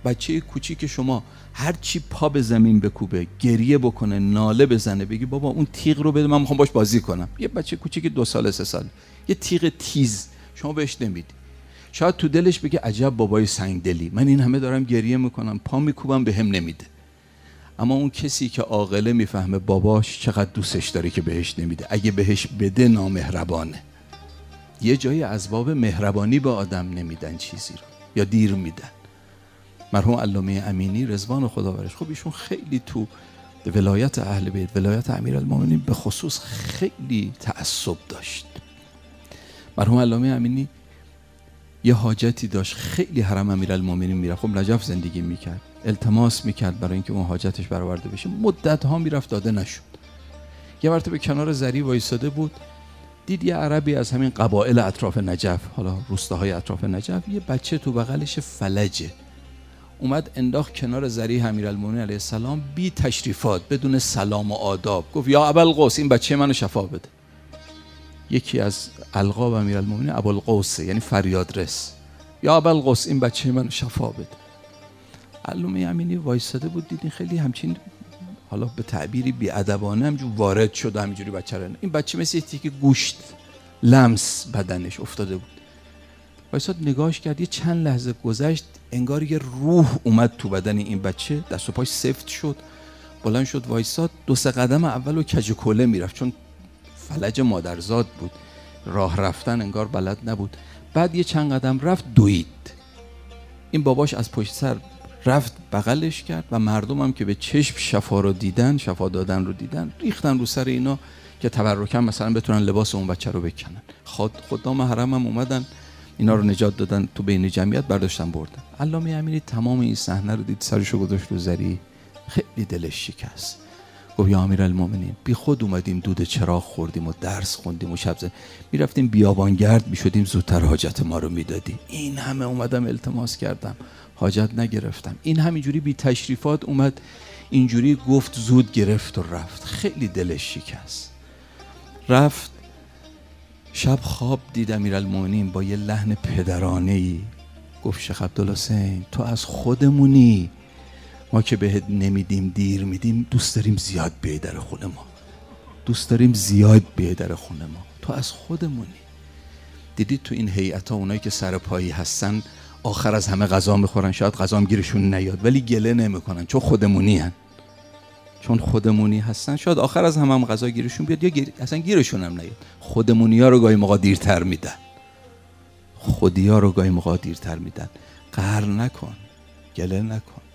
بچه کوچیک شما هر چی پا به زمین بکوبه، گریه بکنه، ناله بزنه، بگی بابا اون تیغ رو بده من میخوام باش بازی کنم. یه بچه کوچیک 2 سال 3 سال یه تیغ تیز شما بهش نمیدی، شاید تو دلش بگه عجب بابای سنگدلی، من این همه دارم گریه میکنم پا میکوبم بهم نمیده. اما اون کسی که عاقله میفهمه باباش چقدر دوستش داره که بهش نمیده، اگه بهش بده نامهربانه. یه جایی از باب مهربانی به آدم نمیدن چیزی رو یا دیر میدن. مرحوم علامه امینی رضوان خدا برش، خب ایشون خیلی تو ولایت اهل بیت، ولایت امیرالمومنین به خصوص خیلی تعصب داشت. مرحوم علامه امینی یه حاجتی داشت، خیلی حرم امیرالمومنین میرفت، خب نجف زندگی میکرد، التماس میکرد برای اینکه اون حاجتش برآورده بشه، مدت ها میرفت داده نشد. یه مرتبه به کنار زری وایساده بود، دید یه عربی از همین قبایل اطراف نجف، حالا روستاهای اطراف نجف، یه بچه تو بغلش فلجه، اومد انداخت کنار ذریح امیرالمومنین علیه السلام بی تشریفات، بدون سلام و آداب، گفت یا ابوالقوس این بچه منو شفا بده. یکی از القاب امیرالمومنین ابوالقوس یعنی فریادرس، یا ابوالقوس این بچه منو شفا بده. علامه امینی وایساده بود، دیدین خیلی همچین حالا به تعبیری بی‌ادبانه همجور وارد شد، همینجوری بچه رو، این بچه مثل تیکه گوشت لمس بدنش افتاده بود. وایساد نگاهش کرد، یه چند لحظه گذشت، انگار یه روح اومد تو بدن این بچه، دست و پاش سفت شد، بلند شد وایساد، 2-3 قدم اول و کج و کوله میرفت چون فلج مادرزاد بود، راه رفتن انگار بلد نبود. بعد یه چند قدم رفت دوید. این باباش از پشت سر رفت بغلش کرد و مردم هم که به چشم شفا رو دیدن، شفا دادن رو دیدن، ریختن رو سر اینا که تبرکاً مثلا بتونن لباس اون بچه رو بکنن. خدام حرم هم اومدن اینا رو نجات دادن، تو بین جمعیت برداشتن بردن. علامه امینی تمام این صحنه رو دید، سرشو گذاشت رو زری، خیلی دلش شکست. گفت یا امیرالمومنین بی خود اومدیم دود چراغ خوردیم و درس خوندیم و شب میرفتیم بیابانگرد میشدیم، زودتر حاجت ما رو میدادی. این همه اومدم التماس کردم حاجت نگرفتم، این همینجوری بی تشریفات اومد اینجوری گفت، زود گرفت و رفت. خیلی دلش شکست. رفت شب خواب دید امیرالمومنین با یه لحن پدرانه‌ای گفت شیخ عبدالحسین تو از خودمونی، ما که بهت نمیدیم دیر میدیم، دوست داریم زیاد بیای در خونه ما، دوست داریم زیاد بیای در خونه ما، تو از خودمونی. دیدید تو این هیئت‌ها اونایی که سر پایی هستن آخر از همه غذا میخورن، شاید غذام گیرشون نیاد ولی گله نمیکنن چون خودمونی هن. چون خودمونی هستن شاید آخر از همه هم غذا گیرشون بیاد یا اصلا گیرشون هم نیاد. خودمونی ها رو گاهی موقع دیرتر میدن، خودی ها رو گاهی موقع دیرتر میدن. قهر نکن، گله نکن.